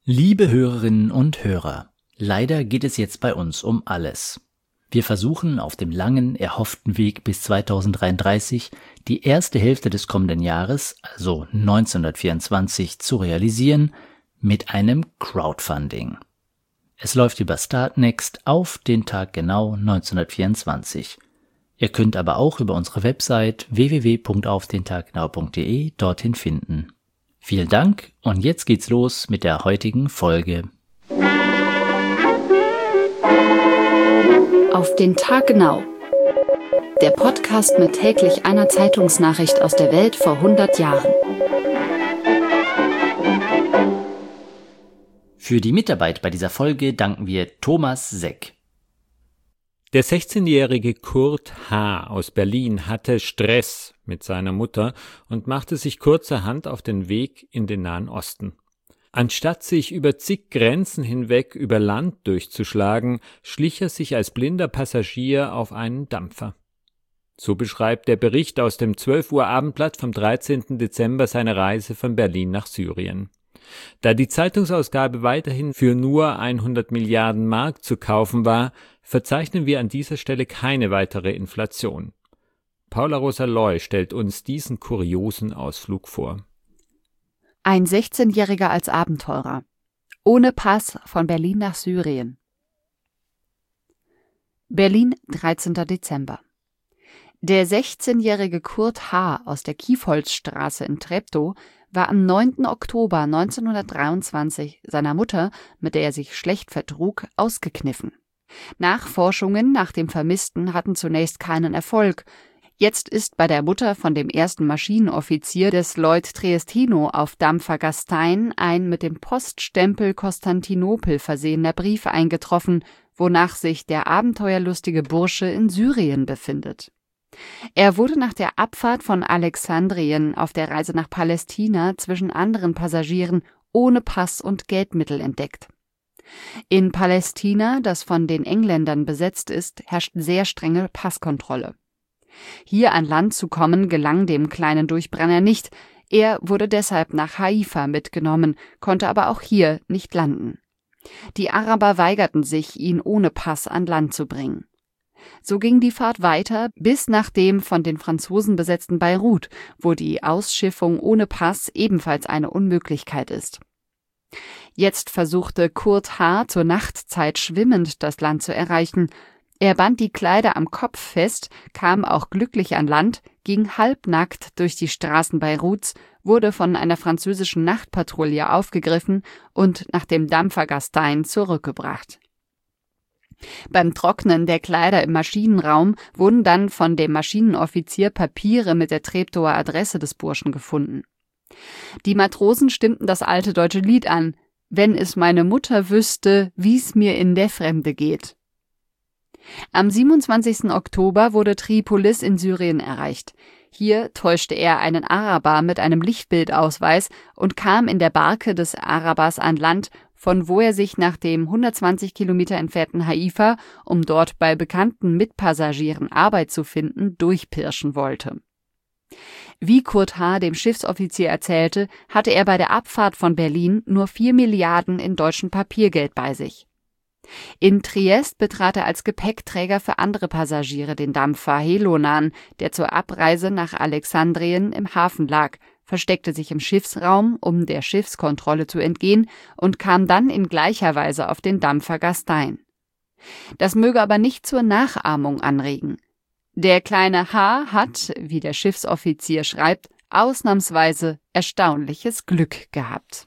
Liebe Hörerinnen und Hörer, leider geht es jetzt bei uns um alles. Wir versuchen auf dem langen, erhofften Weg bis 2033 die erste Hälfte des kommenden Jahres, also 1924, zu realisieren mit einem Crowdfunding. Es läuft über Startnext auf den Tag genau 1924. Ihr könnt aber auch über unsere Website www.aufdentaggenau.de dorthin finden. Vielen Dank und jetzt geht's los mit der heutigen Folge. Auf den Tag genau. Der Podcast mit täglich einer Zeitungsnachricht aus der Welt vor 100 Jahren. Für die Mitarbeit bei dieser Folge danken wir Thomas Seck. Der 16-jährige Kurt H. aus Berlin hatte Stress mit seiner Mutter und machte sich kurzerhand auf den Weg in den Nahen Osten. Anstatt sich über zig Grenzen hinweg über Land durchzuschlagen, schlich er sich als blinder Passagier auf einen Dampfer. So beschreibt der Bericht aus dem 12 Uhr Abendblatt vom 13. Dezember seine Reise von Berlin nach Syrien. Da die Zeitungsausgabe weiterhin für nur 100 Milliarden Mark zu kaufen war, verzeichnen wir an dieser Stelle keine weitere Inflation. Paula Rosa Loy stellt uns diesen kuriosen Ausflug vor. Ein 16-Jähriger als Abenteurer. Ohne Pass von Berlin nach Syrien. Berlin, 13. Dezember. Der 16-jährige Kurt H. aus der Kiefholzstraße in Treptow war am 9. Oktober 1923 seiner Mutter, mit der er sich schlecht vertrug, ausgekniffen. Nachforschungen nach dem Vermissten hatten zunächst keinen Erfolg. Jetzt ist bei der Mutter von dem ersten Maschinenoffizier des Lloyd Triestino auf Dampfer Gastein ein mit dem Poststempel Konstantinopel versehener Brief eingetroffen, wonach sich der abenteuerlustige Bursche in Syrien befindet. Er wurde nach der Abfahrt von Alexandrien auf der Reise nach Palästina zwischen anderen Passagieren ohne Pass und Geldmittel entdeckt. In Palästina, das von den Engländern besetzt ist, herrscht sehr strenge Passkontrolle. Hier an Land zu kommen, gelang dem kleinen Durchbrenner nicht. Er wurde deshalb nach Haifa mitgenommen, konnte aber auch hier nicht landen. Die Araber weigerten sich, ihn ohne Pass an Land zu bringen. So ging die Fahrt weiter bis nach dem von den Franzosen besetzten Beirut, wo die Ausschiffung ohne Pass ebenfalls eine Unmöglichkeit ist. Jetzt versuchte Kurt H. zur Nachtzeit schwimmend das Land zu erreichen. Er band die Kleider am Kopf fest, kam auch glücklich an Land, ging halbnackt durch die Straßen Beiruts, wurde von einer französischen Nachtpatrouille aufgegriffen und nach dem Dampfer Gastein zurückgebracht. Beim Trocknen der Kleider im Maschinenraum wurden dann von dem Maschinenoffizier Papiere mit der Treptower Adresse des Burschen gefunden. Die Matrosen stimmten das alte deutsche Lied an: »Wenn es meine Mutter wüsste, wie's mir in der Fremde geht.« Am 27. Oktober wurde Tripolis in Syrien erreicht. Hier täuschte er einen Araber mit einem Lichtbildausweis und kam in der Barke des Arabers an Land, von wo er sich nach dem 120 Kilometer entfernten Haifa, um dort bei bekannten Mitpassagieren Arbeit zu finden, durchpirschen wollte. Wie Kurt H. dem Schiffsoffizier erzählte, hatte er bei der Abfahrt von Berlin nur 4 Milliarden in deutschem Papiergeld bei sich. In Triest betrat er als Gepäckträger für andere Passagiere den Dampfer Helonan, der zur Abreise nach Alexandrien im Hafen lag, versteckte sich im Schiffsraum, um der Schiffskontrolle zu entgehen, und kam dann in gleicher Weise auf den Dampfer Gastein. Das möge aber nicht zur Nachahmung anregen. Der kleine H. hat, wie der Schiffsoffizier schreibt, ausnahmsweise erstaunliches Glück gehabt.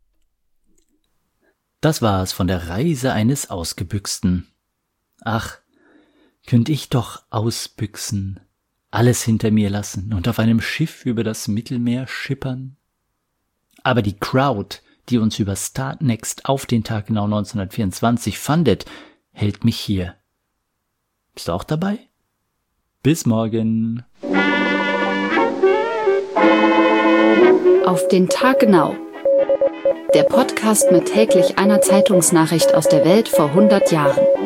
Das war's von der Reise eines Ausgebüxten. Ach, könnt ich doch ausbüchsen, alles hinter mir lassen und auf einem Schiff über das Mittelmeer schippern? Aber die Crowd, die uns über Startnext auf den Tag genau 1924 fandet, hält mich hier. Bist du auch dabei? Bis morgen. Auf den Tag genau. Der Podcast mit täglich einer Zeitungsnachricht aus der Welt vor 100 Jahren.